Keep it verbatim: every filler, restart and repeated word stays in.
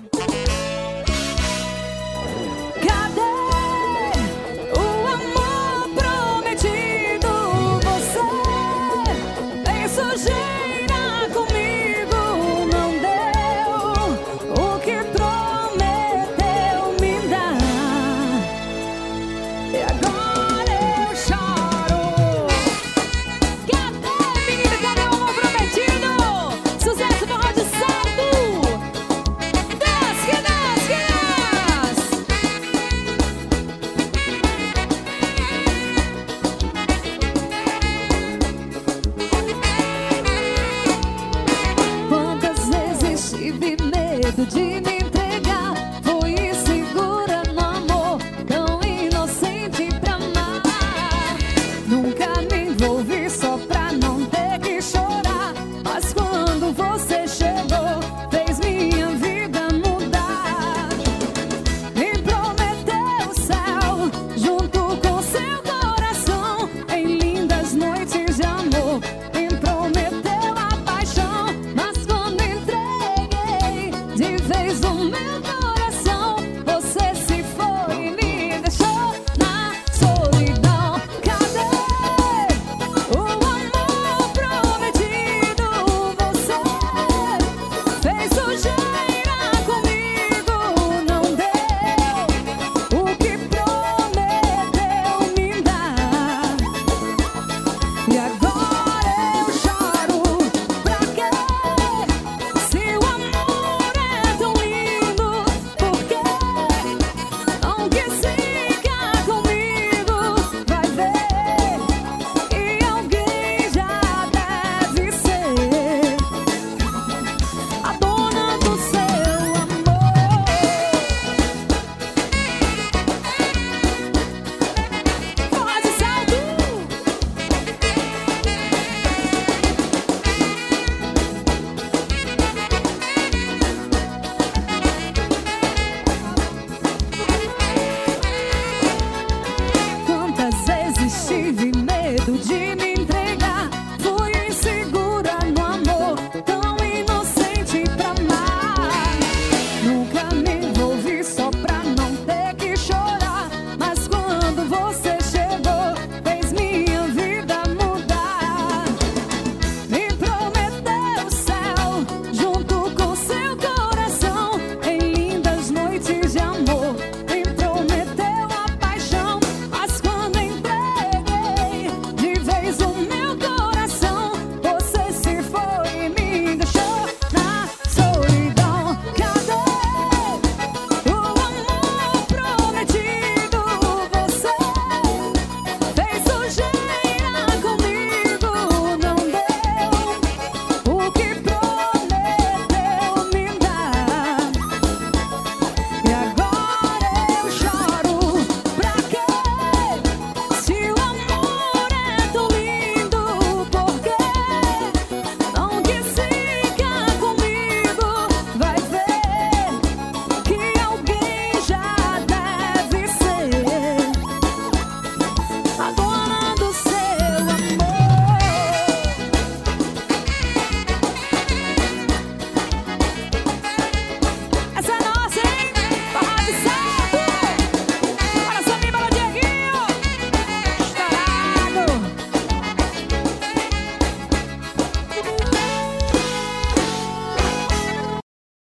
De me entregar, foi insegura no amor, tão inocente pra amar. Nunca me envolvi só pra não ter que chorar, mas quando você chegou, fez minha vida mudar. Me prometeu o céu, junto com seu coração, em lindas noites de amor. Me prometeu a paixão, mas quando entreguei de vez o meu